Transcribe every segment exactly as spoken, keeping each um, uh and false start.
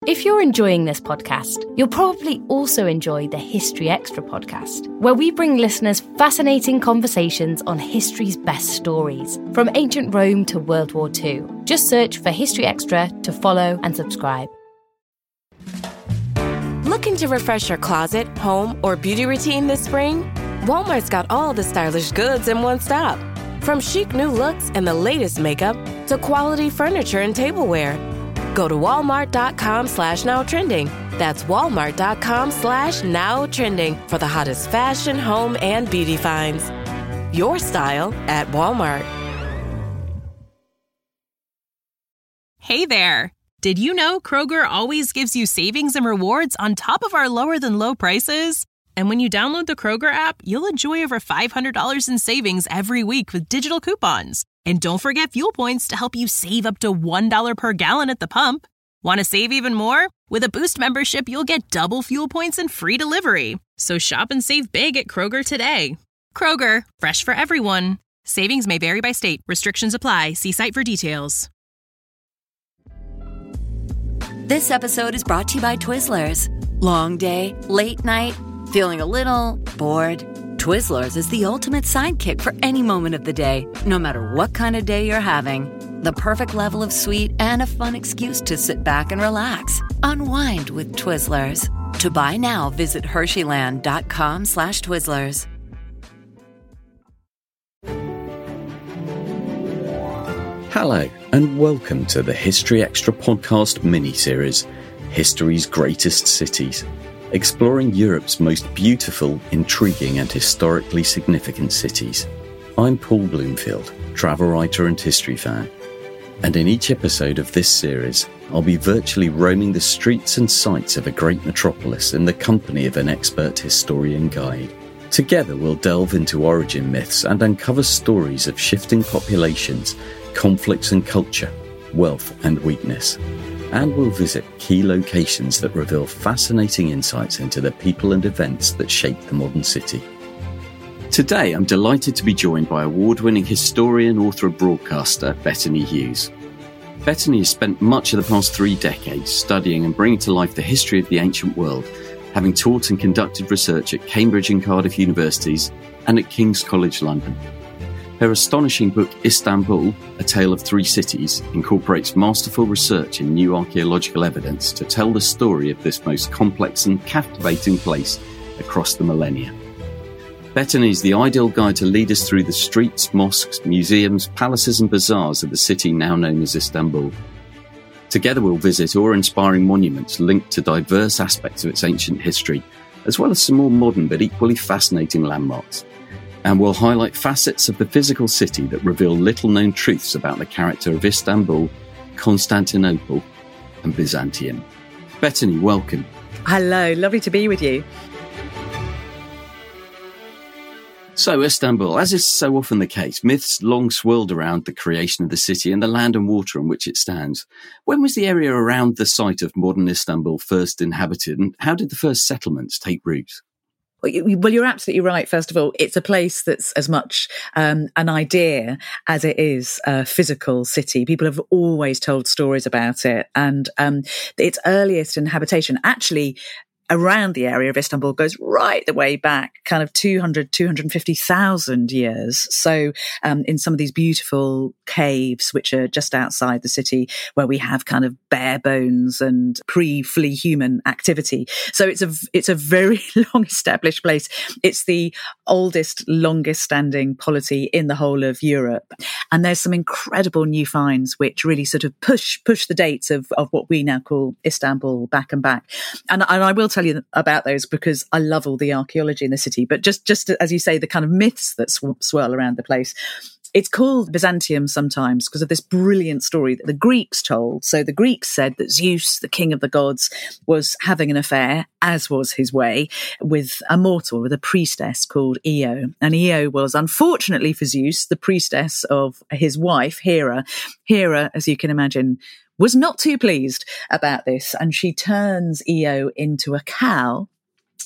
If you're enjoying this podcast, you'll probably also enjoy the History Extra podcast, where we bring listeners fascinating conversations on history's best stories, from ancient Rome to World War Two. Just search for History Extra to follow and subscribe. Looking to refresh your closet, home, or beauty routine this spring? Walmart's got all the stylish goods in one stop. From chic new looks and the latest makeup to quality furniture and tableware. Go to walmart.com slash now trending. That's walmart.com slash now trending for the hottest fashion, home, and beauty finds. Your style at Walmart. Hey there. Did you know Kroger always gives you savings and rewards on top of our lower than low prices? And when you download the Kroger app, you'll enjoy over five hundred dollars in savings every week with digital coupons. And don't forget fuel points to help you save up to one dollar per gallon at the pump. Want to save even more? With a Boost membership, you'll get double fuel points and free delivery. So shop and save big at Kroger today. Kroger, fresh for everyone. Savings may vary by state. Restrictions apply. See site for details. This episode is brought to you by Twizzlers. Long day, late night, feeling a little bored? Twizzlers is the ultimate sidekick for any moment of the day, no matter what kind of day you're having. The perfect level of sweet and a fun excuse to sit back and relax. Unwind with Twizzlers. To buy now, visit Hersheyland.com slash Twizzlers. Hello, and welcome to the History Extra podcast mini-series, History's Greatest Cities, exploring Europe's most beautiful, intriguing and historically significant cities. I'm Paul Bloomfield, travel writer and history fan, and in each episode of this series, I'll be virtually roaming the streets and sights of a great metropolis in the company of an expert historian guide. Together we'll delve into origin myths and uncover stories of shifting populations, conflicts and culture, wealth and weakness. And we'll visit key locations that reveal fascinating insights into the people and events that shape the modern city. Today, I'm delighted to be joined by award-winning historian, author and broadcaster Bettany Hughes. Bettany has spent much of the past three decades studying and bringing to life the history of the ancient world, having taught and conducted research at Cambridge and Cardiff universities and at King's College London. Her astonishing book, Istanbul, A Tale of Three Cities, incorporates masterful research and new archaeological evidence to tell the story of this most complex and captivating place across the millennia. Bettany is the ideal guide to lead us through the streets, mosques, museums, palaces and bazaars of the city now known as Istanbul. Together we'll visit awe-inspiring monuments linked to diverse aspects of its ancient history, as well as some more modern but equally fascinating landmarks. And we'll highlight facets of the physical city that reveal little-known truths about the character of Istanbul, Constantinople, and Byzantium. Bettany, welcome. Hello, lovely to be with you. So, Istanbul, as is so often the case, myths long swirled around the creation of the city and the land and water on which it stands. When was the area around the site of modern Istanbul first inhabited, and how did the first settlements take root? Well, you're absolutely right. First of all, it's a place that's as much um, an idea as it is a physical city. People have always told stories about it. And um, its earliest inhabitation actually around the area of Istanbul goes right the way back, kind of two hundred, two hundred fifty thousand years. So um, in some of these beautiful caves, which are just outside the city, where we have kind of bare bones and pre-fully human activity. So it's a, it's a very long established place. It's the oldest, longest standing polity in the whole of Europe. And there's some incredible new finds which really sort of push, push the dates of, of what we now call Istanbul back and back. And, and I will tell you about those because I love all the archaeology in the city, but just, just as you say, the kind of myths that sw- swirl around the place. It's called Byzantium sometimes because of this brilliant story that the Greeks told. So the Greeks said that Zeus, the king of the gods, was having an affair, as was his way, with a mortal, with a priestess called Io. And Io was, unfortunately for Zeus, the priestess of his wife, Hera. Hera, as you can imagine, was not too pleased about this. And she turns Io into a cow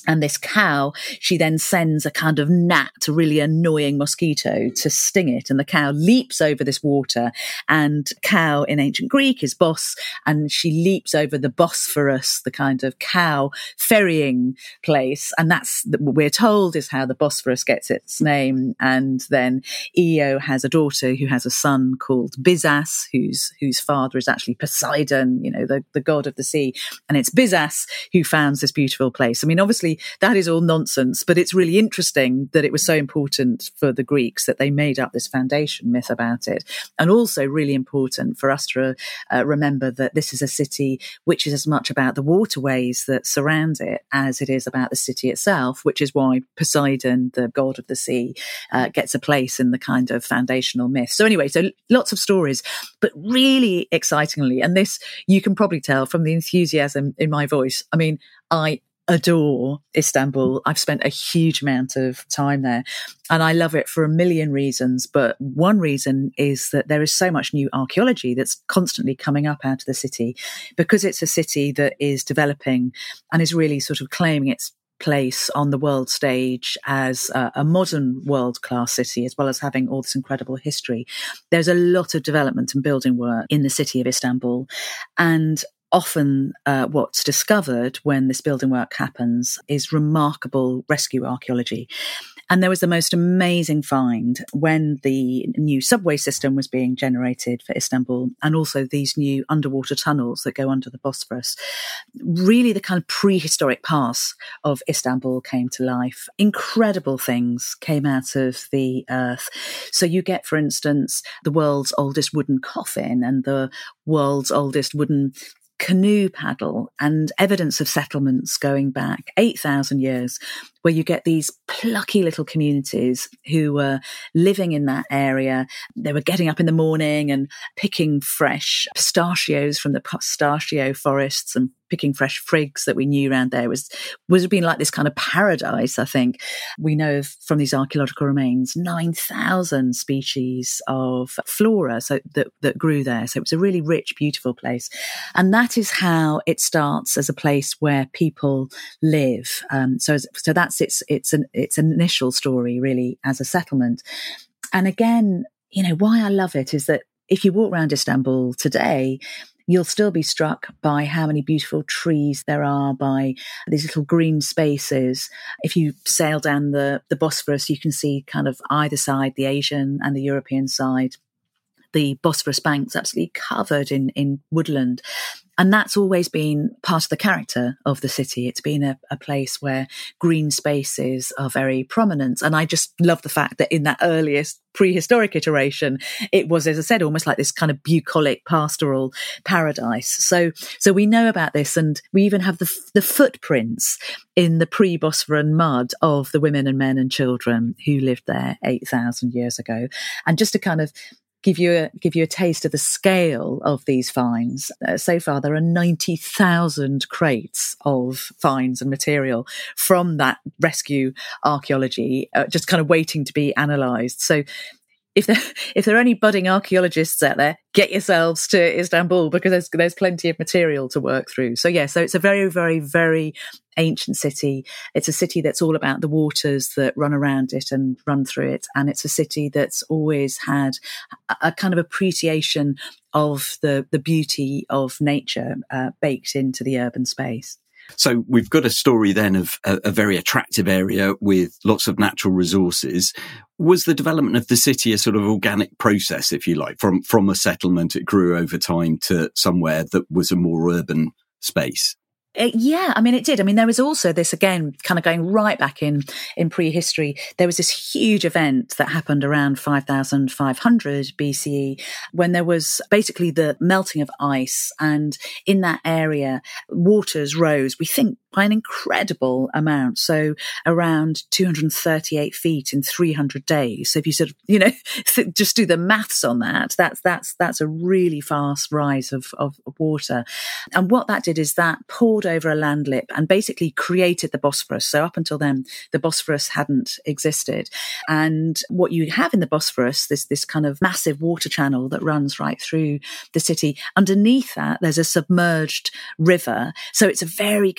And this cow, she then sends a kind of gnat, a really annoying mosquito, to sting it. And the cow leaps over this water. And cow in ancient Greek is Bos. And she leaps over the Bosphorus, the kind of cow ferrying place. And that's, we're told, is how the Bosphorus gets its name. And then Io has a daughter who has a son called Bizas, whose whose father is actually Poseidon, you know, the, the god of the sea. And it's Bizas who founds this beautiful place. I mean, obviously, that is all nonsense, but it's really interesting that it was so important for the Greeks that they made up this foundation myth about it. And also really important for us to uh, remember that this is a city which is as much about the waterways that surround it as it is about the city itself, which is why Poseidon, the god of the sea, uh, gets a place in the kind of foundational myth. So anyway, so lots of stories, but really excitingly, and this you can probably tell from the enthusiasm in my voice, I mean, I adore Istanbul. I've spent a huge amount of time there and I love it for a million reasons. But one reason is that there is so much new archaeology that's constantly coming up out of the city because it's a city that is developing and is really sort of claiming its place on the world stage as a, a modern world-class city, as well as having all this incredible history. There's a lot of development and building work in the city of Istanbul. And often uh, what's discovered when this building work happens is remarkable rescue archaeology. And there was the most amazing find when the new subway system was being generated for Istanbul, and also these new underwater tunnels that go under the Bosphorus. Really the kind of prehistoric past of Istanbul came to life. Incredible things came out of the earth. So you get, for instance, the world's oldest wooden coffin and the world's oldest wooden canoe paddle, and evidence of settlements going back eight thousand years, where you get these plucky little communities who were living in that area. They were getting up in the morning and picking fresh pistachios from the pistachio forests and picking fresh figs that we knew around there. It was was been like this kind of paradise, I think. We know of, from these archaeological remains, nine thousand species of flora so that, that grew there. So it was a really rich, beautiful place. And that is how it starts as a place where people live. Um, so, so that's its its an its initial story, really, as a settlement. And again, you know, why I love it is that if you walk around Istanbul today, you'll still be struck by how many beautiful trees there are, by these little green spaces. If you sail down the, the Bosphorus, you can see kind of either side, the Asian and the European side, the Bosphorus banks absolutely covered in, in woodland. And that's always been part of the character of the city. It's been a, a place where green spaces are very prominent. And I just love the fact that in that earliest prehistoric iteration, it was, as I said, almost like this kind of bucolic pastoral paradise. So, so we know about this, and we even have the, the footprints in the pre-Bosphorus mud of the women and men and children who lived there eight thousand years ago. And just to kind of give you a, give you a taste of the scale of these finds. Uh, so far, there are ninety thousand crates of finds and material from that rescue archaeology, uh, just kind of waiting to be analysed. So if there, if there are any budding archaeologists out there, get yourselves to Istanbul, because there's, there's plenty of material to work through. So yeah, so it's a very, very, very ancient city. It's a city that's all about the waters that run around it and run through it. And it's a city that's always had a, a kind of appreciation of the, the beauty of nature uh, baked into the urban space. So we've got a story then of a, a very attractive area with lots of natural resources. Was the development of the city a sort of organic process, if you like, from, from a settlement it grew over time to somewhere that was a more urban space? Uh, yeah, I mean, it did. I mean, there was also this, again, kind of going right back in, in prehistory. There was this huge event that happened around five thousand five hundred B C E when there was basically the melting of ice. And in that area, waters rose, we think, by an incredible amount. So around two hundred thirty-eight feet in three hundred days. So if you sort of, you know, just do the maths on that, that's, that's, that's a really fast rise of, of water. And what that did is that poured over a landlip and basically created the Bosphorus. So up until then, the Bosphorus hadn't existed. And what you have in the Bosphorus, this, this kind of massive water channel that runs right through the city. Underneath that, there's a submerged river. So it's a very kind of dynamic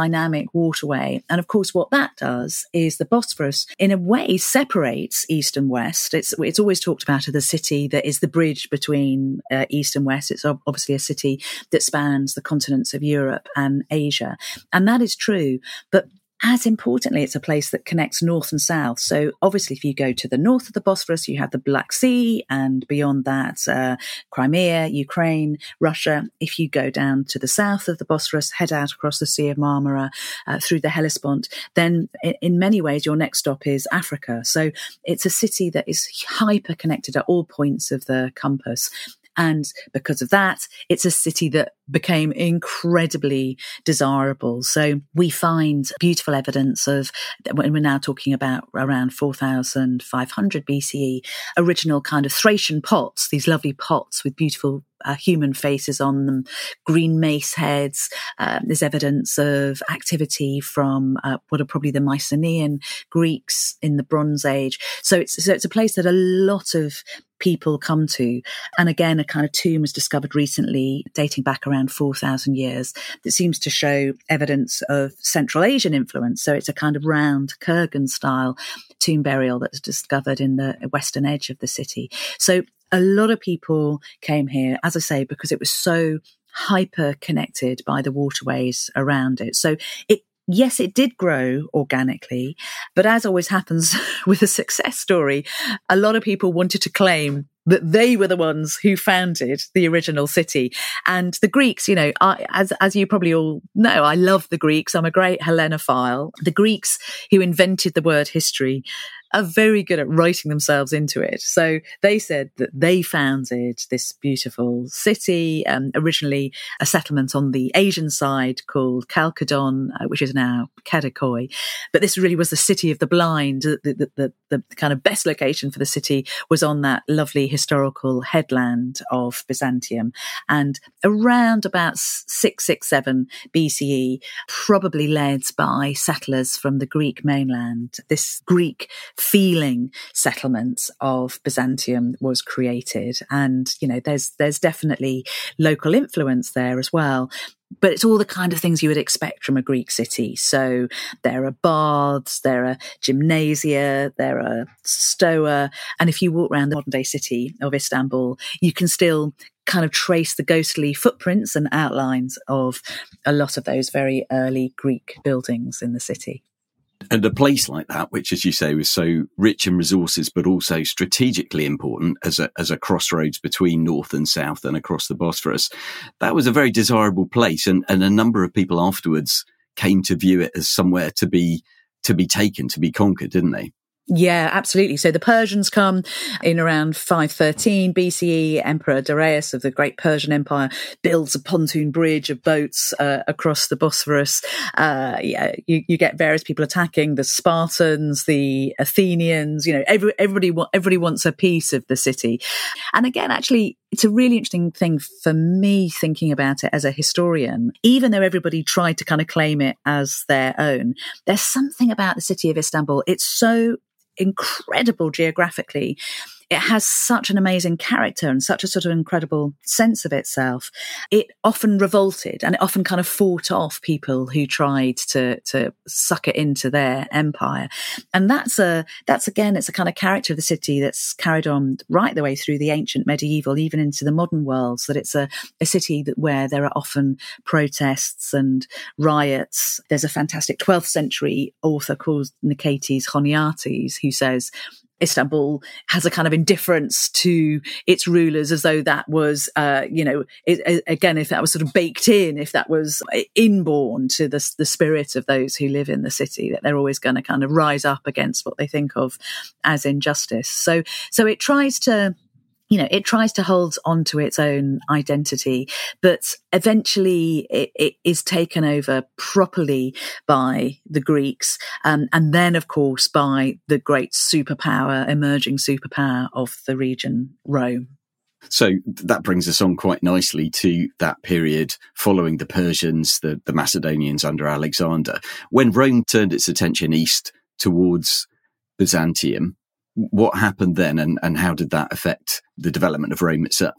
dynamic waterway. And of course, what that does is the Bosphorus, in a way, separates East and West. It's it's always talked about as a city that is the bridge between uh, East and West. It's obviously a city that spans the continents of Europe and Asia. And that is true. But as importantly, it's a place that connects north and south. So obviously, if you go to the north of the Bosphorus, you have the Black Sea, and beyond that, uh, Crimea, Ukraine, Russia. If you go down to the south of the Bosphorus, head out across the Sea of Marmara, uh, through the Hellespont, then in, in many ways, your next stop is Africa. So it's a city that is hyper connected at all points of the compass. And because of that, it's a city that became incredibly desirable. So we find beautiful evidence of, when we're now talking about around four thousand five hundred B C E, original kind of Thracian pots, these lovely pots with beautiful Uh, human faces on them, green mace heads. Uh, there's evidence of activity from uh, what are probably the Mycenaean Greeks in the Bronze Age. So it's so it's a place that a lot of people come to. And again, a kind of tomb was discovered recently, dating back around four thousand years, that seems to show evidence of Central Asian influence. So it's a kind of round Kurgan-style tomb burial that was discovered in the western edge of the city. So a lot of people came here, as I say, because it was so hyper connected by the waterways around it. So it, yes, it did grow organically, but as always happens with a success story, a lot of people wanted to claim that they were the ones who founded the original city. And the Greeks, you know, I, as as you probably all know, I love the Greeks. I'm a great Hellenophile. The Greeks who invented the word history are very good at writing themselves into it. So they said that they founded this beautiful city, um, originally a settlement on the Asian side called Chalcedon, uh, which is now Kadikoi. But this really was the city of the blind. The, the, the, the kind of best location for the city was on that lovely historical headland of Byzantium. And around about six sixty-seven B C E, probably led by settlers from the Greek mainland, this Greek feeling settlement of Byzantium was created. And, you know, there's there's definitely local influence there as well. But it's all the kind of things you would expect from a Greek city. So there are baths, there are gymnasia, there are stoa. And if you walk around the modern day city of Istanbul, you can still kind of trace the ghostly footprints and outlines of a lot of those very early Greek buildings in the city. And a place like that, which, as you say, was so rich in resources, but also strategically important as a as a crossroads between north and south and across the Bosphorus, that was a very desirable place. And, and a number of people afterwards came to view it as somewhere to be to be taken, to be conquered, didn't they? Yeah, absolutely. So the Persians come in around five thirteen B C E. Emperor Darius of the Great Persian Empire builds a pontoon bridge of boats uh, across the Bosphorus. Uh, yeah, you, you get various people attacking the Spartans, the Athenians. You know, every, everybody everybody wants a piece of the city. And again, actually, it's a really interesting thing for me thinking about it as a historian. Even though everybody tried to kind of claim it as their own, there's something about the city of Istanbul. It's so incredible geographically. It has such an amazing character and such a sort of incredible sense of itself. It often revolted and it often kind of fought off people who tried to to suck it into their empire. And that's a that's again, it's a kind of character of the city that's carried on right the way through the ancient medieval, even into the modern world. So that it's a, a city that where there are often protests and riots. There's a fantastic twelfth century author called Niketis Choniates who says Istanbul has a kind of indifference to its rulers, as though that was, uh, you know, it, again, if that was sort of baked in, if that was inborn to the, the spirit of those who live in the city, that they're always going to kind of rise up against what they think of as injustice. So, so it tries to, you know, it tries to hold on to its own identity, but eventually it, it is taken over properly by the Greeks. Um, and then, of course, by the great superpower, emerging superpower of the region, Rome. So that brings us on quite nicely to that period following the Persians, the, the Macedonians under Alexander. When Rome turned its attention east towards Byzantium, what happened then, and, and how did that affect the development of Rome itself?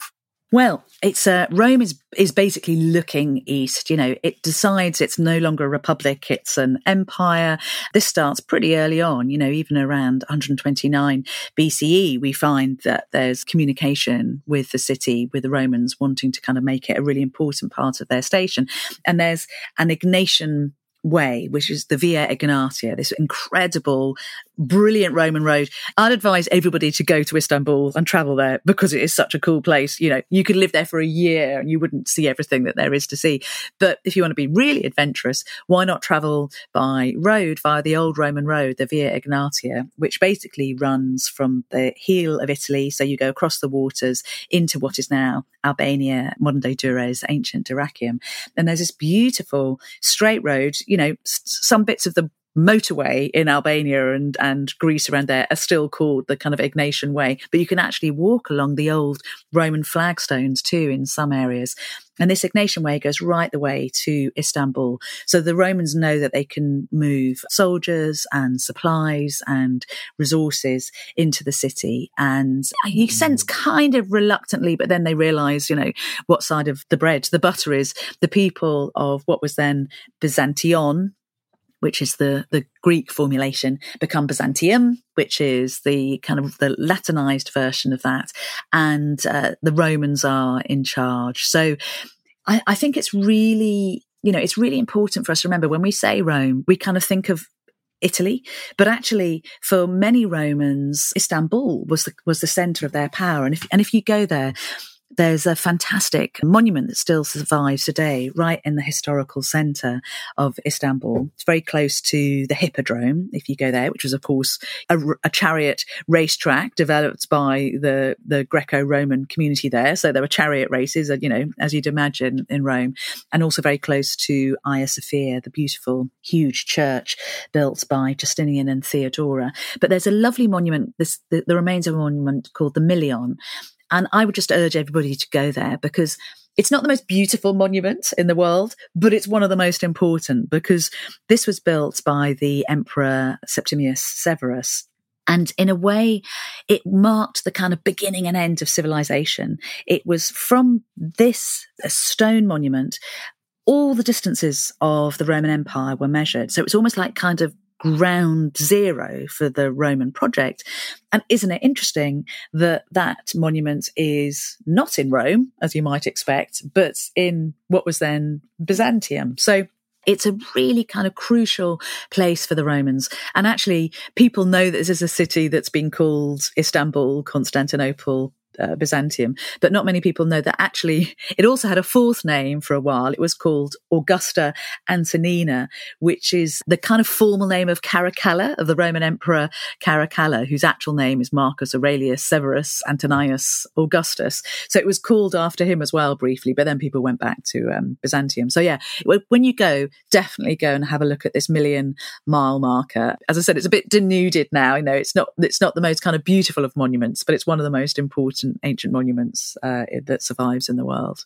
Well, it's uh, Rome is is basically looking east. You know, it decides it's no longer a republic; it's an empire. This starts pretty early on. You know, even around one hundred twenty-nine B C E, we find that there's communication with the city, with the Romans wanting to kind of make it a really important part of their station. And there's an Egnatian way, which is the Via Egnatia, this incredible, brilliant Roman road. I'd advise everybody to go to Istanbul and travel there because it is such a cool place. You know, you could live there for a year and you wouldn't see everything that there is to see. But if you want to be really adventurous, why not travel by road via the old Roman road, the Via Egnatia, which basically runs from the heel of Italy. So you go across the waters into what is now Albania, modern day Durrës, ancient Dyrrachium. And there's this beautiful straight road. You know, some bits of the motorway in Albania and, and Greece around there are still called the kind of Egnatian Way, but you can actually walk along the old Roman flagstones too in some areas. And this Egnatian Way goes right the way to Istanbul. So the Romans know that they can move soldiers and supplies and resources into the city. And you sense kind of reluctantly, but then they realize, you know, what side of the bread the butter is. The people of what was then Byzantion, which is the, the Greek formulation, become Byzantium, which is the kind of the Latinized version of that. And uh, the Romans are in charge. So I, I think it's really, you know, it's really important for us to remember when we say Rome, we kind of think of Italy, but actually for many Romans, Istanbul was the, was the center of their power. And if, and if you go there, there's a fantastic monument that still survives today, right in the historical centre of Istanbul. It's very close to the Hippodrome, if you go there, which was, of course, a, a chariot racetrack developed by the, the Greco-Roman community there. So there were chariot races, you know, as you'd imagine in Rome, and also very close to Hagia Sophia, the beautiful, huge church built by Justinian and Theodora. But there's a lovely monument, this, the, the remains of a monument called the Milion. And I would just urge everybody to go there because it's not the most beautiful monument in the world, but it's one of the most important because this was built by the Emperor Septimius Severus. And in a way, it marked the kind of beginning and end of civilization. It was from this stone monument, all the distances of the Roman Empire were measured. So it's almost like kind of ground zero for the Roman project. And isn't it interesting that that monument is not in Rome, as you might expect, but in what was then Byzantium? So it's a really kind of crucial place for the Romans. And actually, people know that this is a city that's been called Istanbul, Constantinople, Uh, Byzantium, but not many people know that actually it also had a fourth name for a while. It was called Augusta Antonina, which is the kind of formal name of Caracalla, of the Roman Emperor Caracalla, whose actual name is Marcus Aurelius Severus Antonius Augustus. So it was called after him as well briefly, but then people went back to um, Byzantium. So yeah, when you go, definitely go and have a look at this million mile marker. As I said, it's a bit denuded now. You know, it's not, it's not the most kind of beautiful of monuments, but it's one of the most important ancient monuments uh, that survives in the world.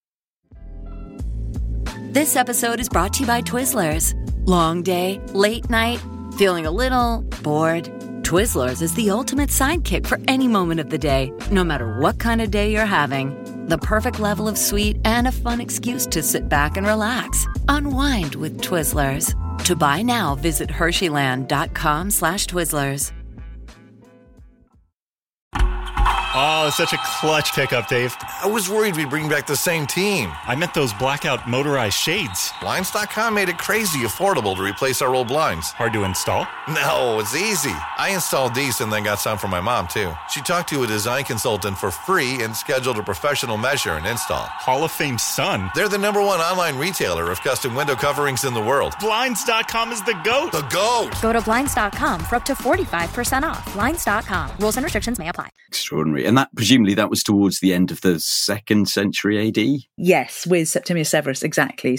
This episode is brought to you by Twizzlers. Long day, late night, feeling a little bored? Twizzlers is the ultimate sidekick for any moment of the day, no matter what kind of day you're having. The perfect level of sweet and a fun excuse to sit back and relax. Unwind with Twizzlers. To buy now, visit Hersheyland.com slash Twizzlers. Oh, such a clutch pickup, Dave. I was worried we'd bring back the same team. I meant those blackout motorized shades. Blinds dot com made it crazy affordable to replace our old blinds. Hard to install? No, it's easy. I installed these and then got some for my mom, too. She talked to a design consultant for free and scheduled a professional measure and install. Hall of Fame son. They're the number one online retailer of custom window coverings in the world. Blinds dot com is the GOAT. The GOAT. Go to Blinds dot com for up to forty-five percent off. Blinds dot com. Rules and restrictions may apply. Extraordinary. And that, presumably, that was towards the end of the second century A D? Yes, with Septimius Severus, exactly. So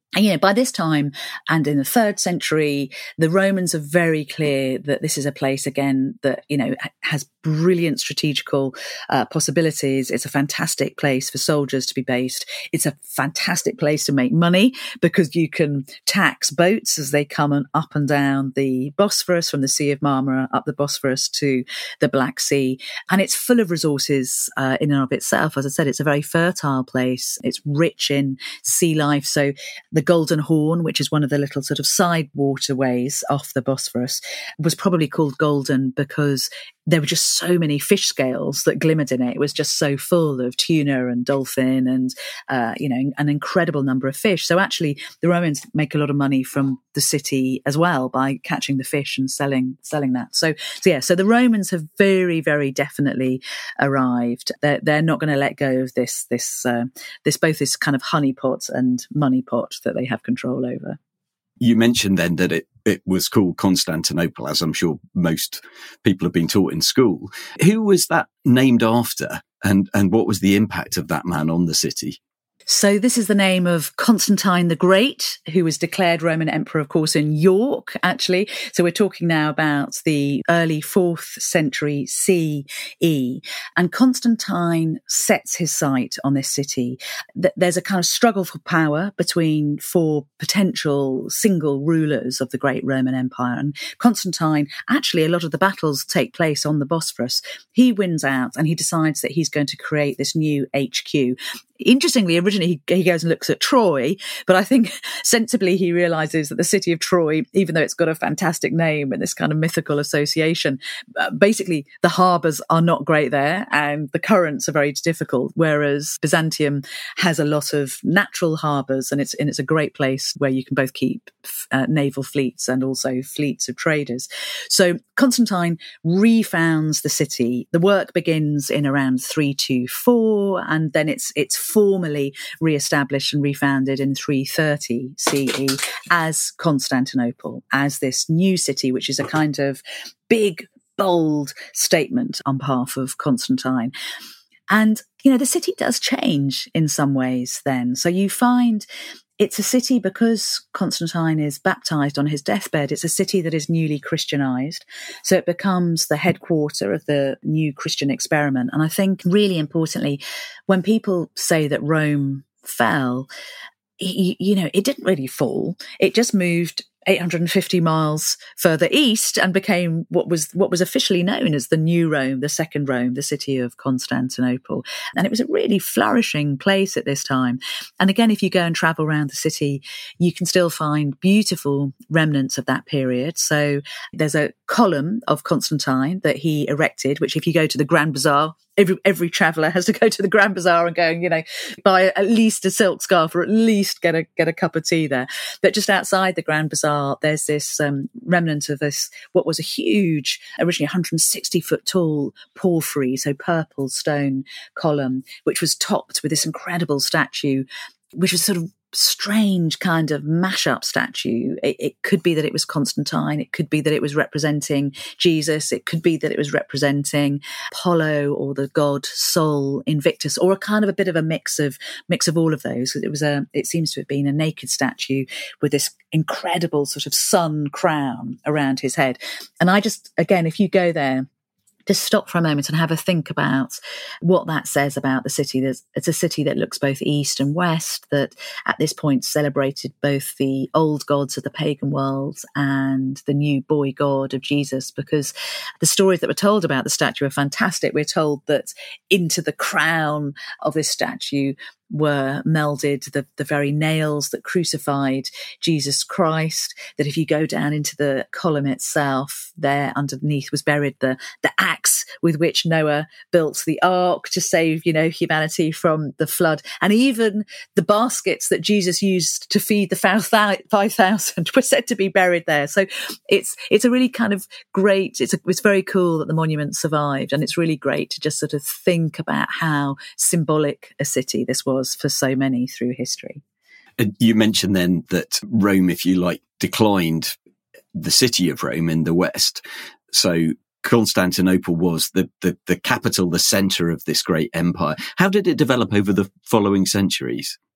And, you know, by this time and in the third century, the Romans are very clear that this is a place, again, that, you know, has brilliant strategical uh, possibilities. It's a fantastic place for soldiers to be based. It's a fantastic place to make money because you can tax boats as they come and up and down the Bosphorus, from the Sea of Marmara up the Bosphorus to the Black Sea. And it's full of resources uh, in and of itself. As I said, it's a very fertile place. It's rich in sea life. So the Golden Horn, which is one of the little sort of side waterways off the Bosphorus, was probably called golden because there were just so many fish scales that glimmered in it. It was just so full of tuna and dolphin and, uh, you know, an incredible number of fish. So actually the Romans make a lot of money from the city as well by catching the fish and selling, selling that. So, so yeah, so the Romans have very, very definitely arrived. They're, they're not going to let go of this, this, uh, this, both this kind of honeypot and money pot that they have control over. You mentioned then that it, it was called Constantinople, as I'm sure most people have been taught in school. Who was that named after, and, and what was the impact of that man on the city? So this is the name of Constantine the Great, who was declared Roman emperor, of course, in York, actually. So we're talking now about the early fourth century C E. And Constantine sets his sight on this city. There's a kind of struggle for power between four potential single rulers of the great Roman Empire. And Constantine, actually, a lot of the battles take place on the Bosphorus. He wins out and he decides that he's going to create this new H Q. Interestingly, originally he, he goes and looks at Troy, but I think sensibly he realizes that the city of Troy, even though it's got a fantastic name and this kind of mythical association, uh, basically the harbours are not great there and the currents are very difficult, whereas Byzantium has a lot of natural harbours and it's, and it's a great place where you can both keep uh, naval fleets and also fleets of traders. So Constantine refounds the city. The work begins in around three twenty-four and then it's it's formally re-established and refounded in three thirty C E as Constantinople, as this new city, which is a kind of big, bold statement on behalf of Constantine. And, you know, the city does change in some ways then. So you find it's a city, because Constantine is baptized on his deathbed, it's a city that is newly Christianized. So it becomes the headquarter of the new Christian experiment. And I think really importantly, when people say that Rome fell, you, you know, it didn't really fall. It just moved eight hundred fifty miles further east and became what was what was officially known as the New Rome, the second Rome, the city of Constantinople. And it was a really flourishing place at this time. And again, if you go and travel around the city, you can still find beautiful remnants of that period. So there's a column of Constantine that he erected, which if you go to the Grand Bazaar, Every every traveller has to go to the Grand Bazaar and go and, you know, buy at least a silk scarf or at least get a get a cup of tea there. But just outside the Grand Bazaar, there's this um, remnant of this, what was a huge, originally one hundred sixty foot tall porphyry, so purple stone column, which was topped with this incredible statue, which was sort of strange kind of mashup statue. It, it could be that it was Constantine. It could be that it was representing Jesus. It could be that it was representing Apollo or the god Sol Invictus, or a kind of a bit of a mix of mix of all of those. It was a. It seems to have been a naked statue with this incredible sort of sun crown around his head. And I just, again, if you go there, just stop for a moment and have a think about what that says about the city. There's, it's a city that looks both east and west, that at this point celebrated both the old gods of the pagan world and the new boy god of Jesus, because the stories that were told about the statue are fantastic. We're told that into the crown of this statue were melded the, the very nails that crucified Jesus Christ, that if you go down into the column itself, there underneath was buried the, the axe with which Noah built the ark to save, you know, humanity from the flood. And even the baskets that Jesus used to feed the five thousand were said to be buried there. So it's, it's a really kind of great, it's, a, it's very cool that the monument survived. And it's really great to just sort of think about how symbolic a city this was for so many through history. You mentioned then that Rome, if you like, declined the city of Rome in the west. So Constantinople was the, the, the capital, the centre of this great empire. How did it develop over the following centuries?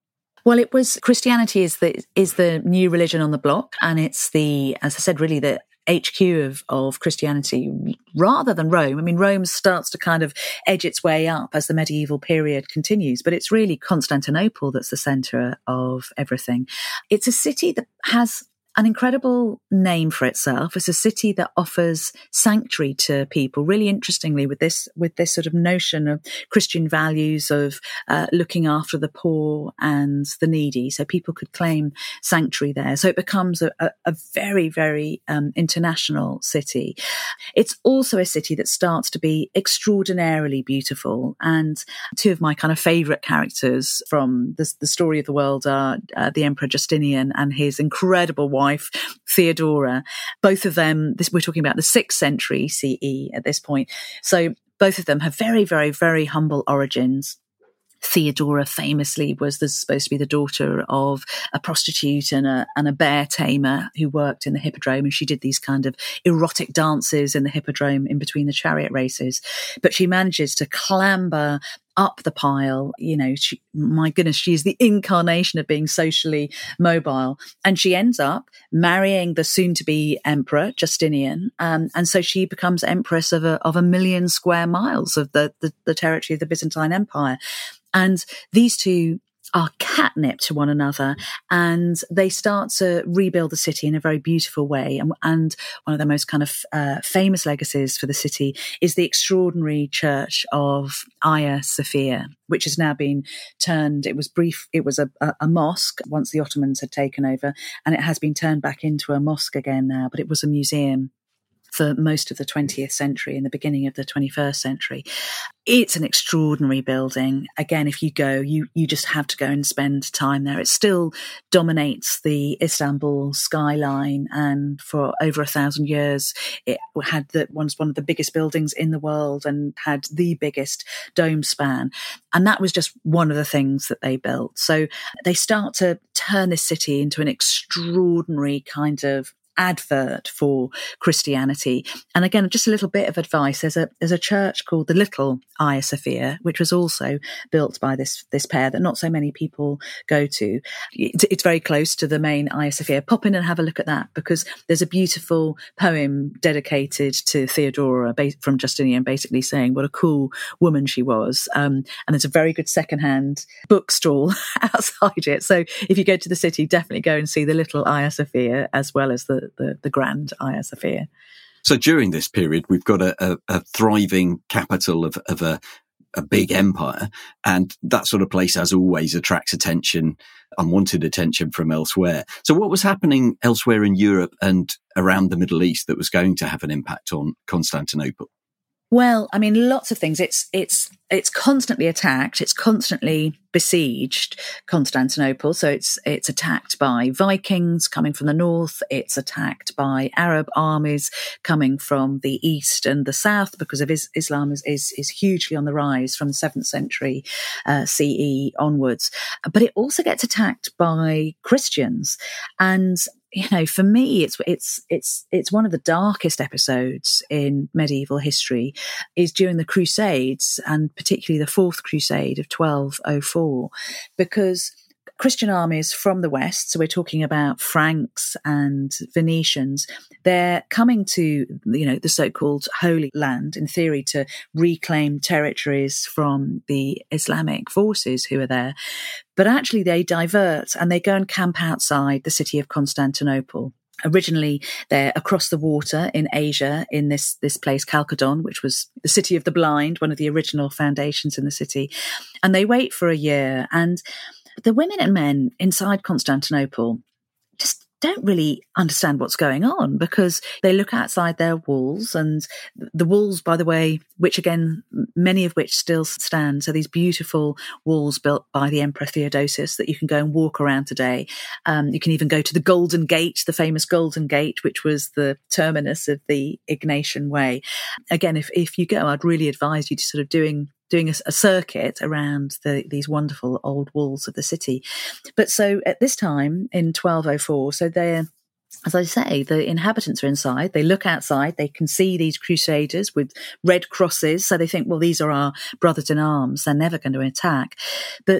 Well, it was Christianity is the is the new religion on the block, and it's the, as I said, really the H Q of, of Christianity rather than Rome. I mean, Rome starts to kind of edge its way up as the medieval period continues, but it's really Constantinople that's the centre of everything. It's a city that has an incredible name for itself. It's a city that offers sanctuary to people, really interestingly, with this with this sort of notion of Christian values of uh, looking after the poor and the needy. So people could claim sanctuary there. So it becomes a, a, a very, very um, international city. It's also a city that starts to be extraordinarily beautiful. And two of my kind of favourite characters from the, the story of the world are uh, the Emperor Justinian and his incredible wife, wife, Theodora. Both of them, this, we're talking about the sixth century C E at this point. So both of them have very, very, very humble origins. Theodora famously was the, supposed to be the daughter of a prostitute and a, and a bear tamer who worked in the hippodrome, and she did these kind of erotic dances in the hippodrome in between the chariot races. But she manages to clamber up the pile. You know, she, my goodness, she is the incarnation of being socially mobile. And she ends up marrying the soon-to-be emperor, Justinian. Um, and so she becomes empress of a, of a million square miles of the, the, the territory of the Byzantine Empire. And these two are catnip to one another, and they start to rebuild the city in a very beautiful way. And, and one of the most kind of uh, famous legacies for the city is the extraordinary church of Hagia Sophia, which has now been turned, it was brief, it was a, a, a mosque once the Ottomans had taken over, and it has been turned back into a mosque again now, but it was a museum for most of the twentieth century and the beginning of the twenty-first century. It's an extraordinary building. Again, if you go, you you just have to go and spend time there. It still dominates the Istanbul skyline, and for over a thousand years, it had the, was one of the biggest buildings in the world and had the biggest dome span. And that was just one of the things that they built. So they start to turn this city into an extraordinary kind of advert for Christianity. And again, just a little bit of advice. There's a there's a church called the Little Hagia Sophia, which was also built by this this pair that not so many people go to. It's, it's very close to the main Hagia Sophia. Pop in and have a look at that, because there's a beautiful poem dedicated to Theodora from Justinian, basically saying what a cool woman she was. Um, and there's a very good secondhand bookstall outside it. So if you go to the city, definitely go and see the Little Hagia Sophia as well as the The, the grand Hagia Sophia. So during this period, we've got a, a, a thriving capital of, of a, a big empire, and that sort of place, as always, attracts attention, unwanted attention from elsewhere. So what was happening elsewhere in Europe and around the Middle East that was going to have an impact on Constantinople? Well, I mean, lots of things. It's it's it's constantly attacked. It's constantly besieged, Constantinople. So it's it's attacked by Vikings coming from the north. It's attacked by Arab armies coming from the east and the south, because of is, Islam is, is is hugely on the rise from the seventh century uh, C E onwards. But it also gets attacked by Christians. And you know, for me, it's it's it's it's one of the darkest episodes in medieval history is during the Crusades, and particularly the Fourth Crusade of twelve oh four, because Christian armies from the West, so we're talking about Franks and Venetians, they're coming to, you know, the so-called Holy Land, in theory, to reclaim territories from the Islamic forces who are there. But actually they divert and they go and camp outside the city of Constantinople. Originally, they're across the water in Asia, in this, this place, Chalcedon, which was the city of the blind, one of the original foundations in the city. And they wait for a year, and the women and men inside Constantinople just don't really understand what's going on, because they look outside their walls, and the walls, by the way, which again, many of which still stand. So these beautiful walls built by the Emperor Theodosius that you can go and walk around today. Um, you can even go to the Golden Gate, the famous Golden Gate, which was the terminus of the Ignatian Way. Again, if, if you go, I'd really advise you to sort of doing doing a, a circuit around the, these wonderful old walls of the city. But so at this time in twelve oh four, so they're, as I say, the inhabitants are inside. They look outside. They can see these crusaders with red crosses. So they think, well, these are our brothers in arms. They're never going to attack. But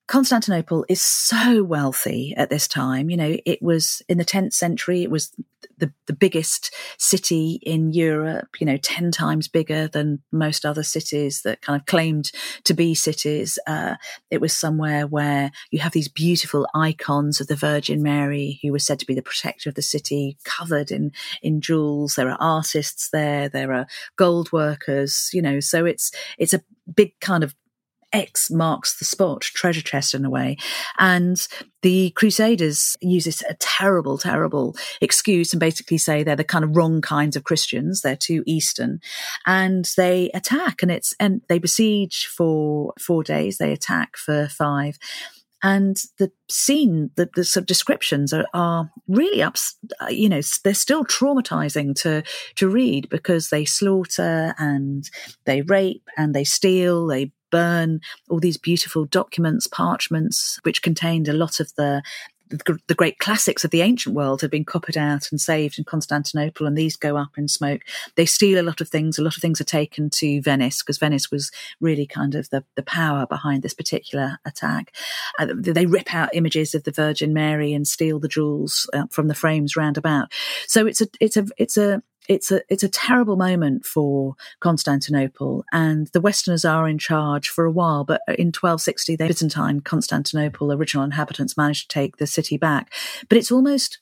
Constantinople is so wealthy at this time. You know, it was in the tenth century, it was the, the biggest city in Europe, you know, ten times bigger than most other cities that kind of claimed to be cities. Uh, it was somewhere where you have these beautiful icons of the Virgin Mary, who was said to be the protector of the city, covered in, in jewels. There are artists there. There are gold workers, you know, so it's, it's a big kind of X marks the spot, treasure chest in a way. And the Crusaders use this a terrible, terrible excuse and basically say they're the kind of wrong kinds of Christians. They're too Eastern, and they attack, and it's, and they besiege for four days. They attack for five. And the scene, the, the sort of descriptions are, are really ups, you know, they're still traumatizing to, to read, because they slaughter and they rape and they steal, they burn all these beautiful documents, parchments, which contained a lot of the the great classics of the ancient world had been copied out and saved in Constantinople, and these go up in smoke. They steal a lot of things. A lot of things are taken to Venice, because Venice was really kind of the, the power behind this particular attack. Uh, they rip out images of the Virgin Mary and steal the jewels uh, from the frames round about. So it's a, it's a, it's a, It's a it's a terrible moment for Constantinople, and the Westerners are in charge for a while. But in twelve sixty, the Byzantine Constantinople original inhabitants managed to take the city back. But it's almost,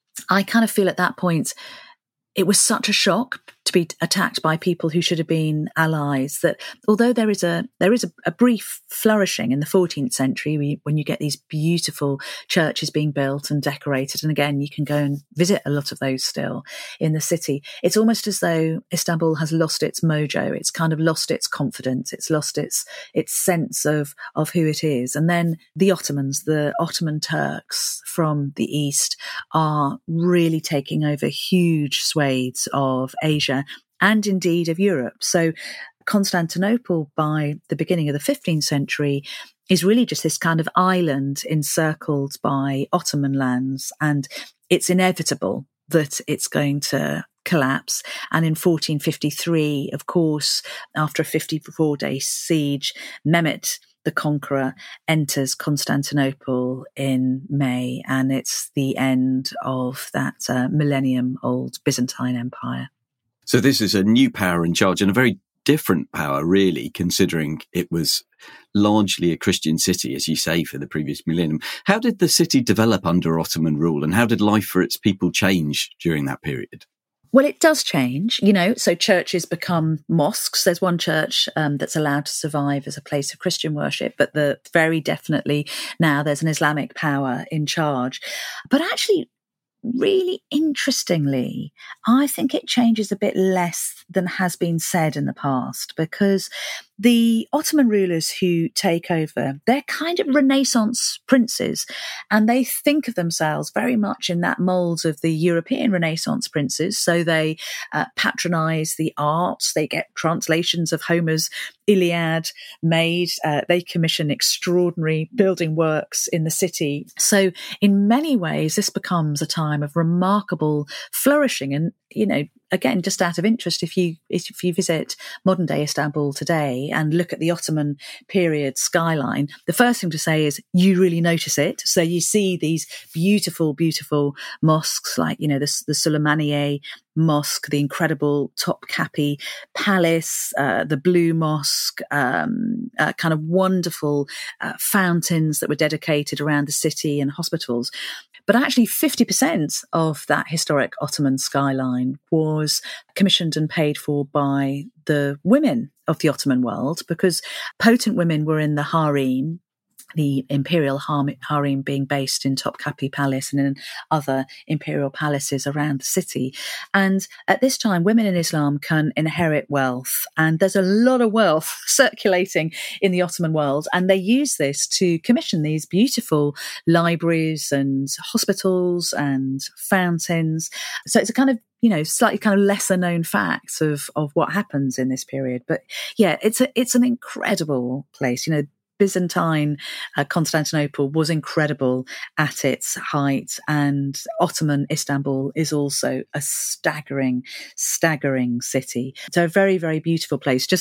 I kind of feel at that point, it was such a shock to be attacked by people who should have been allies, that although there is a there is a, a brief flourishing in the fourteenth century when you get these beautiful churches being built and decorated, and again you can go and visit a lot of those still in the city, it's almost as though Istanbul has lost its mojo. It's kind of lost its confidence. It's lost its its sense of of who it is. And then the Ottomans, the Ottoman Turks from the east, are really taking over huge swathes of Asia and indeed of Europe. So Constantinople, by the beginning of the fifteenth century, is really just this kind of island encircled by Ottoman lands, and it's inevitable that it's going to collapse. And in fourteen fifty-three, of course, after a fifty-four day siege, Mehmet the Conqueror enters Constantinople in May, and it's the end of that uh, millennium-old Byzantine Empire. So this is a new power in charge, and a very different power, really, considering it was largely a Christian city, as you say, for the previous millennium. How did the city develop under Ottoman rule, and how did life for its people change during that period? Well, it does change, you know, so churches become mosques. There's one church um, that's allowed to survive as a place of Christian worship, but the very definitely now there's an Islamic power in charge. But actually, really interestingly, I think it changes a bit less than has been said in the past, because the Ottoman rulers who take over, they're kind of Renaissance princes, and they think of themselves very much in that mould of the European Renaissance princes. So they uh, patronize the arts, they get translations of Homer's Iliad made, uh, they commission extraordinary building works in the city. So in many ways, this becomes a time of remarkable flourishing. And, you know, again, just out of interest, if you if you visit modern day Istanbul today and look at the Ottoman period skyline, the first thing to say is you really notice it. So you see these beautiful, beautiful mosques like, you know, the, the Süleymaniye Mosque, the incredible Topkapi Palace, uh, the Blue Mosque, um, uh, kind of wonderful uh, fountains that were dedicated around the city, and hospitals. But actually fifty percent of that historic Ottoman skyline was commissioned and paid for by the women of the Ottoman world, because potent women were in the harem, the imperial harem being based in Topkapi Palace and in other imperial palaces around the city. And at this time, women in Islam can inherit wealth, and there's a lot of wealth circulating in the Ottoman world. And they use this to commission these beautiful libraries and hospitals and fountains. So it's a kind of, you know, slightly kind of lesser known facts of, of what happens in this period. But yeah, it's a, it's an incredible place. You know, Byzantine uh, Constantinople was incredible at its height, and Ottoman Istanbul is also a staggering, staggering city. So a very, very beautiful place. Just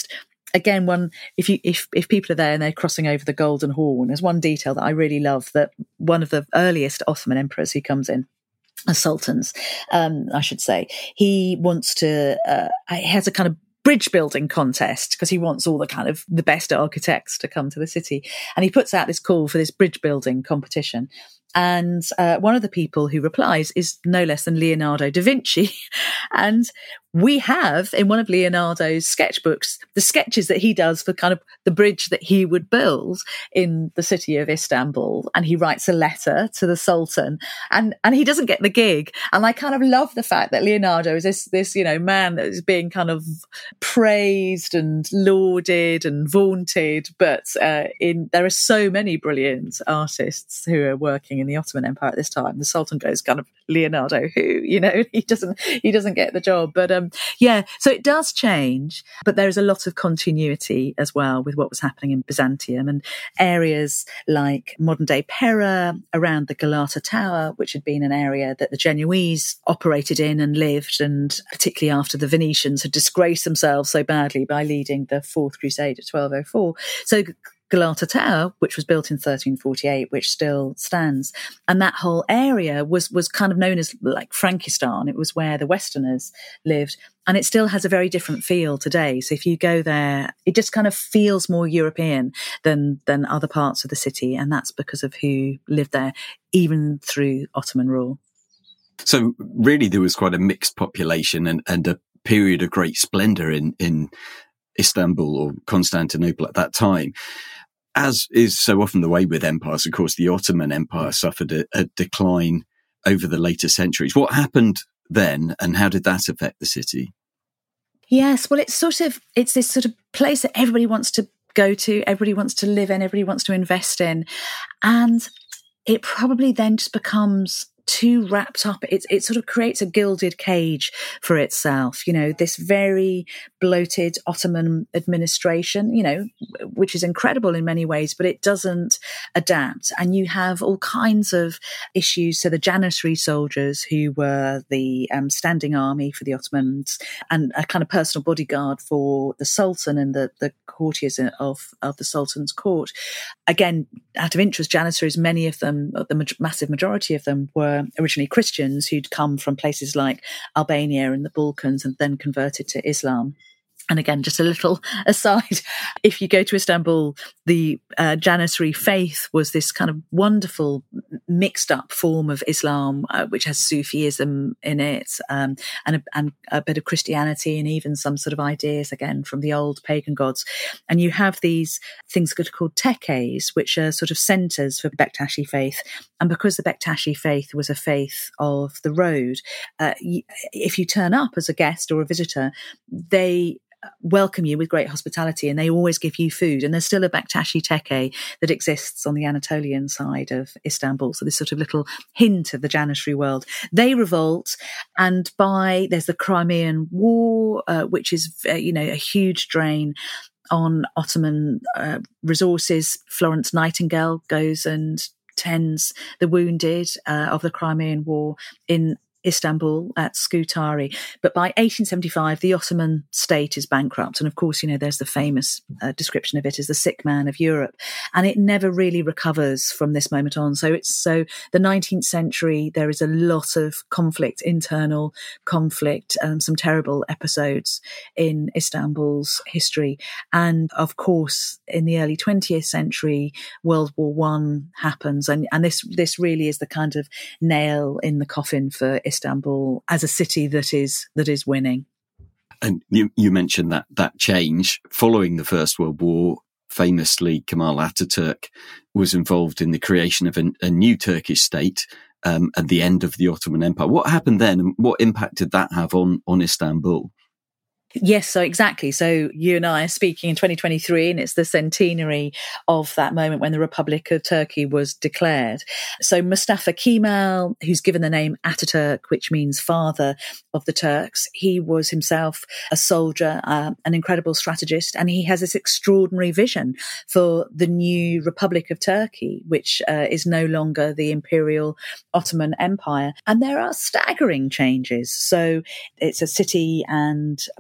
again, one if you if if people are there and they're crossing over the Golden Horn, there's one detail that I really love, that one of the earliest Ottoman emperors who comes in, as sultans, um, I should say, he wants to, uh, he has a kind of bridge building contest because he wants all the kind of the best architects to come to the city. And he puts out this call for this bridge building competition. And uh, one of the people who replies is no less than Leonardo da Vinci. And we have in one of Leonardo's sketchbooks the sketches that he does for kind of the bridge that he would build in the city of Istanbul. And he writes a letter to the Sultan, and, and he doesn't get the gig. And I kind of love the fact that Leonardo is this, this, you know, man that is being kind of praised and lauded and vaunted. But uh, in there are so many brilliant artists who are working in the Ottoman Empire at this time. The Sultan goes kind of, Leonardo, who, you know, he doesn't, he doesn't get the job. But um, yeah, so it does change, but there is a lot of continuity as well with what was happening in Byzantium, and areas like modern day Pera, around the Galata Tower, which had been an area that the Genoese operated in and lived, and particularly after the Venetians had disgraced themselves so badly by leading the Fourth Crusade of twelve oh four. So Galata Tower, which was built in thirteen forty-eight, which still stands. And that whole area was was kind of known as like Frankistan. It was where the Westerners lived. And it still has a very different feel today. So if you go there, it just kind of feels more European than than other parts of the city. And that's because of who lived there, even through Ottoman rule. So really there was quite a mixed population and, and a period of great splendour in, in Istanbul or Constantinople at that time. As is so often the way with empires, of course, the Ottoman Empire suffered a, a decline over the later centuries. What happened then, and how did that affect the city? Yes, well, it's sort of, it's this sort of place that everybody wants to go to, everybody wants to live in, everybody wants to invest in. And it probably then just becomes too wrapped up. It, it sort of creates a gilded cage for itself, you know, this very bloated Ottoman administration, you know, which is incredible in many ways, but it doesn't adapt. And you have all kinds of issues. So the Janissary soldiers, who were the um, standing army for the Ottomans and a kind of personal bodyguard for the Sultan and the, the courtiers of, of the Sultan's court. Again, out of interest, Janissaries, many of them, the massive majority of them, were originally Christians who'd come from places like Albania and the Balkans and then converted to Islam. And again, just a little aside, if you go to Istanbul, the uh, Janissary faith was this kind of wonderful mixed up form of Islam, uh, which has Sufism in it, um, and, a, and a bit of Christianity, and even some sort of ideas, again, from the old pagan gods. And you have these things that are called tekkes, which are sort of centres for Bektashi faith. And because the Bektashi faith was a faith of the road, uh, if you turn up as a guest or a visitor, they welcome you with great hospitality, and they always give you food. And there's still a Bektashi tekke that exists on the Anatolian side of Istanbul. So this sort of little hint of the Janissary world. They revolt, and by there's the Crimean War, uh, which is uh, you know a huge drain on Ottoman uh, resources. Florence Nightingale goes and tends the wounded uh, of the Crimean War in Istanbul at Scutari. But by eighteen seventy-five, the Ottoman state is bankrupt. And of course, you know, there's the famous uh, description of it as the sick man of Europe. And it never really recovers from this moment on. So it's so the nineteenth century, there is a lot of conflict, internal conflict, and some terrible episodes in Istanbul's history. And of course, in the early twentieth century, World War One happens. And, and this, this really is the kind of nail in the coffin for Istanbul as a city that is that is winning. And you, you mentioned that that change following the First World War. Famously, Kemal Ataturk was involved in the creation of a, a new Turkish state um, at the end of the Ottoman Empire. What happened then, and what impact did that have on on Istanbul? Yes, so exactly. So you and I are speaking in twenty twenty-three, and it's the centenary of that moment when the Republic of Turkey was declared. So Mustafa Kemal, who's given the name Ataturk, which means father of the Turks, he was himself a soldier, uh, an incredible strategist, and he has this extraordinary vision for the new Republic of Turkey, which uh, is no longer the Imperial Ottoman Empire. And there are staggering changes. So it's a city and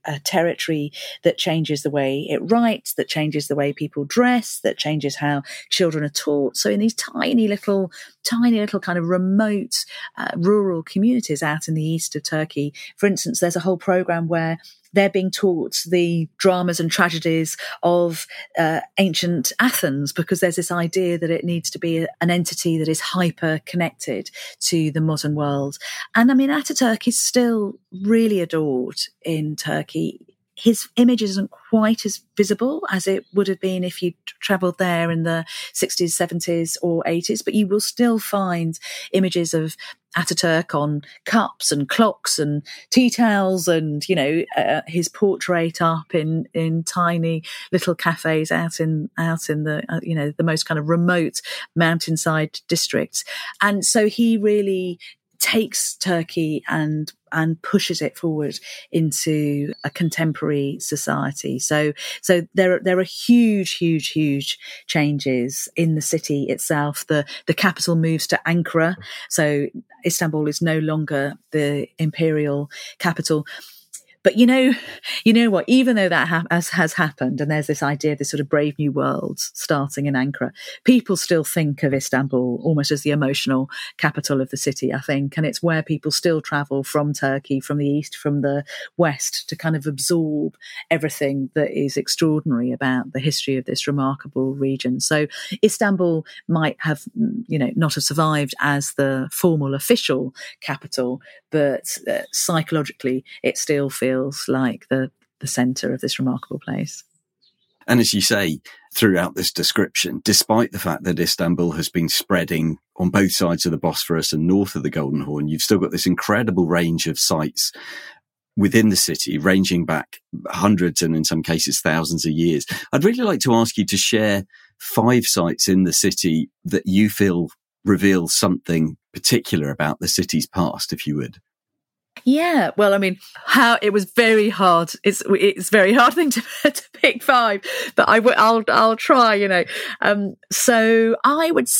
a territory that changes the way it writes, that changes the way people dress, that changes how children are taught. So in these tiny little, tiny little kind of remote uh, rural communities out in the east of Turkey, for instance, there's a whole program where they're being taught the dramas and tragedies of uh, ancient Athens, because there's this idea that it needs to be a, an entity that is hyper connected to the modern world. And I mean, Ataturk is still really adored in Turkey. His image isn't quite as visible as it would have been if you travelled there in the sixties, seventies or eighties, but you will still find images of Ataturk on cups and clocks and tea towels, and, you know, uh, his portrait up in, in tiny little cafes out in, out in the, uh, you know, the most kind of remote mountainside districts. And so he really takes Turkey and and pushes it forward into a contemporary society. So, so there, there are huge, huge, huge changes in the city itself. The, the capital moves to Ankara. So Istanbul is no longer the imperial capital. But you know, you know what, even though that ha- has, has happened, and there's this idea of this sort of brave new world starting in Ankara, people still think of Istanbul almost as the emotional capital of the city, I think. And it's where people still travel from Turkey, from the east, from the west, to kind of absorb everything that is extraordinary about the history of this remarkable region. So Istanbul might have, you know, not have survived as the formal official capital, but uh, psychologically it still feels like the, the centre of this remarkable place. And as you say, throughout this description, despite the fact that Istanbul has been spreading on both sides of the Bosphorus and north of the Golden Horn, you've still got this incredible range of sites within the city, ranging back hundreds and in some cases thousands of years. I'd really like to ask you to share five sites in the city that you feel reveal something particular about the city's past, if you would. Yeah, well, I mean, how it was very hard. It's it's very hard thing to, to pick five, but I w- I'll I'll try. You know, um, so I would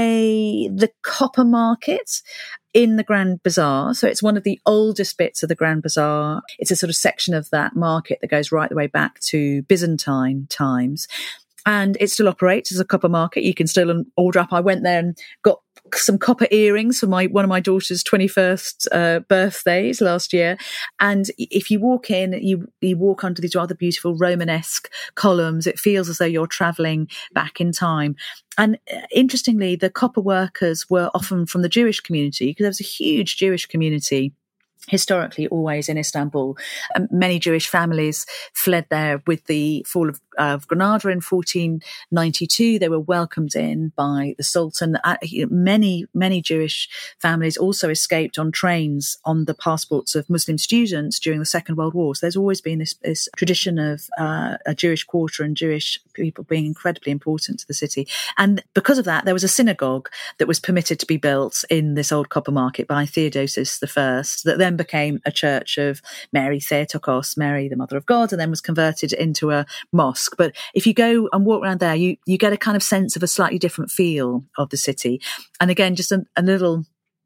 say the Copper Market in the Grand Bazaar. So it's one of the oldest bits of the Grand Bazaar. It's a sort of section of that market that goes right the way back to Byzantine times. And it still operates as a copper market. You can still order up. I went there and got some copper earrings for my one of my daughter's twenty-first uh, birthdays last year. And if you walk in, you you walk under these rather beautiful Romanesque columns. It feels as though you're travelling back in time. And interestingly, the copper workers were often from the Jewish community, because there was a huge Jewish community historically always in Istanbul. Um, many Jewish families fled there with the fall of, uh, of Granada in fourteen ninety-two. They were welcomed in by the Sultan. Uh, many, many Jewish families also escaped on trains on the passports of Muslim students during the Second World War. So there's always been this, this tradition of uh, a Jewish quarter and Jewish people being incredibly important to the city. And because of that, there was a synagogue that was permitted to be built in this old copper market by Theodosius the First, that then became a church of Mary Theotokos, Mary, the Mother of God, and then was converted into a mosque. But if you go and walk around there, you, you get a kind of sense of a slightly different feel of the city. And again, just a, a little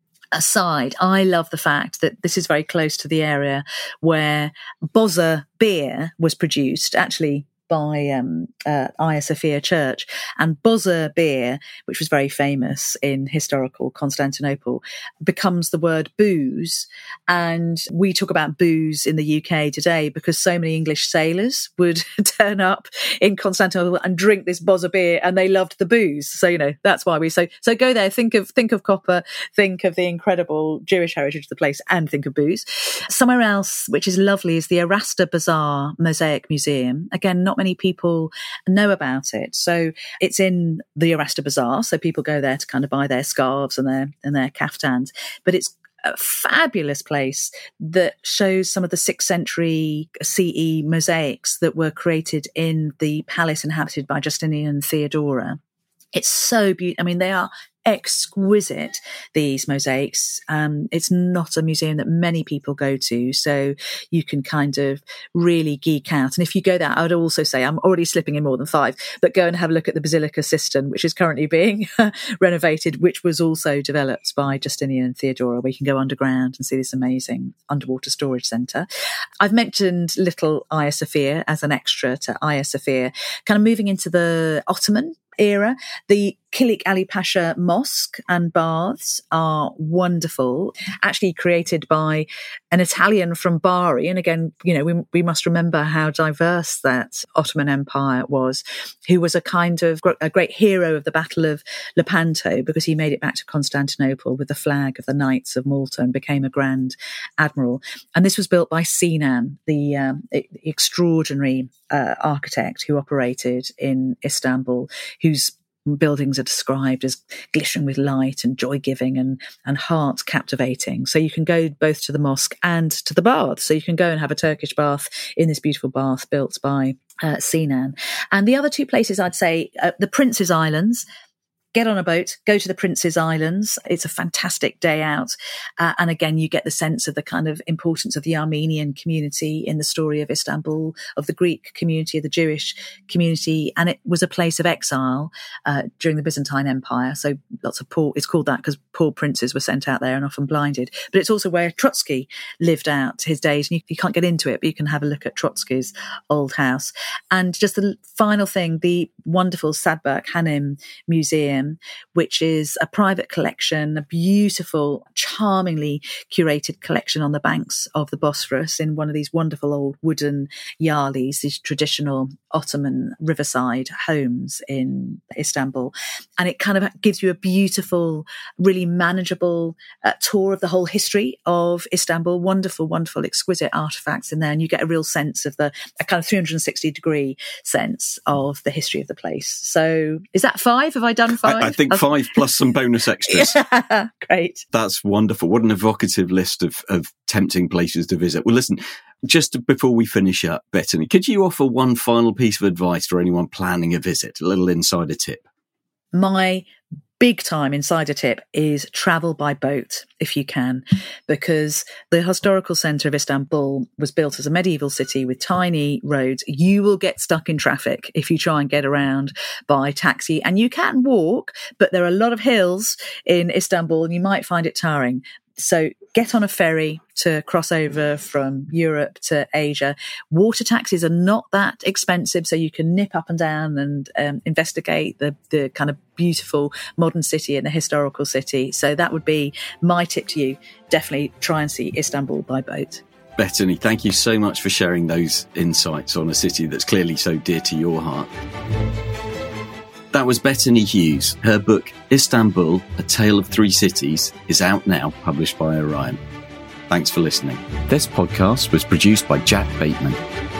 aside, I love the fact that this is very close to the area where Boza beer was produced, actually by um, uh, Hagia Sophia Church. And Boza beer, which was very famous in historical Constantinople, becomes the word booze. And we talk about booze in the U K today because so many English sailors would turn up in Constantinople and drink this Boza beer, and they loved the booze. So, you know, that's why we so so go there, think of think of copper, think of the incredible Jewish heritage of the place, and think of booze. Somewhere else, which is lovely, is the Arasta Bazaar Mosaic Museum. Again, not many people know about it. So it's in the Arasta Bazaar. So people go there to kind of buy their scarves and their and their kaftans. But it's a fabulous place that shows some of the sixth century C E mosaics that were created in the palace inhabited by Justinian and Theodora. It's so beautiful. I mean, they are exquisite, these mosaics. Um, it's not a museum that many people go to, so you can kind of really geek out. And if you go there, I would also say, I'm already slipping in more than five, but go and have a look at the Basilica Sistine, which is currently being renovated, which was also developed by Justinian and Theodora, where you can go underground and see this amazing underwater storage centre. I've mentioned Little Hagia Sophia as an extra to Hagia Sophia, kind of moving into the Ottoman era. The Kilik Ali Pasha Mosque and baths are wonderful, actually created by an Italian from Bari. And again, you know, we, we must remember how diverse that Ottoman Empire was, who was a kind of a great hero of the Battle of Lepanto, because he made it back to Constantinople with the flag of the Knights of Malta and became a Grand Admiral. And this was built by Sinan, the um, extraordinary uh, architect who operated in Istanbul, whose buildings are described as glittering with light and joy-giving and, and heart-captivating. So you can go both to the mosque and to the bath. So you can go and have a Turkish bath in this beautiful bath built by uh, Sinan. And the other two places I'd say, uh, the Prince's Islands. Get on a boat, go to the Prince's Islands. It's a fantastic day out. Uh, and again, you get the sense of the kind of importance of the Armenian community in the story of Istanbul, of the Greek community, of the Jewish community. And it was a place of exile uh, during the Byzantine Empire. So lots of poor, it's called that because poor princes were sent out there and often blinded. But it's also where Trotsky lived out his days. And you, you can't get into it, but you can have a look at Trotsky's old house. And just the final thing, the wonderful Sadberk Hanem Museum, which is a private collection, a beautiful, charmingly curated collection on the banks of the Bosphorus in one of these wonderful old wooden yalis, these traditional Ottoman riverside homes in Istanbul. And it kind of gives you a beautiful, really manageable uh, tour of the whole history of Istanbul. Wonderful, wonderful, exquisite artifacts in there. And you get a real sense of the, a kind of three hundred sixty degree sense of the history of the place. So is that five? Have I done five? I, I think five plus some bonus extras. Yeah, great. That's wonderful. What an evocative list of, of tempting places to visit. Well, listen, just before we finish up, Bettany, could you offer one final piece of advice for anyone planning a visit, a little insider tip? My big time insider tip is travel by boat if you can, because the historical centre of Istanbul was built as a medieval city with tiny roads. You will get stuck in traffic if you try and get around by taxi, and you can walk, but there are a lot of hills in Istanbul and you might find it tiring. So get on a ferry to cross over from Europe to Asia. Water taxis are not that expensive, so you can nip up and down and um, investigate the, the kind of beautiful modern city and the historical city. So that would be my tip to you. Definitely try and see Istanbul by boat. Bettany, thank you so much for sharing those insights on a city that's clearly so dear to your heart. That was Bettany Hughes. Her book, Istanbul, A Tale of Three Cities, is out now, published by Orion. Thanks for listening. This podcast was produced by Jack Bateman.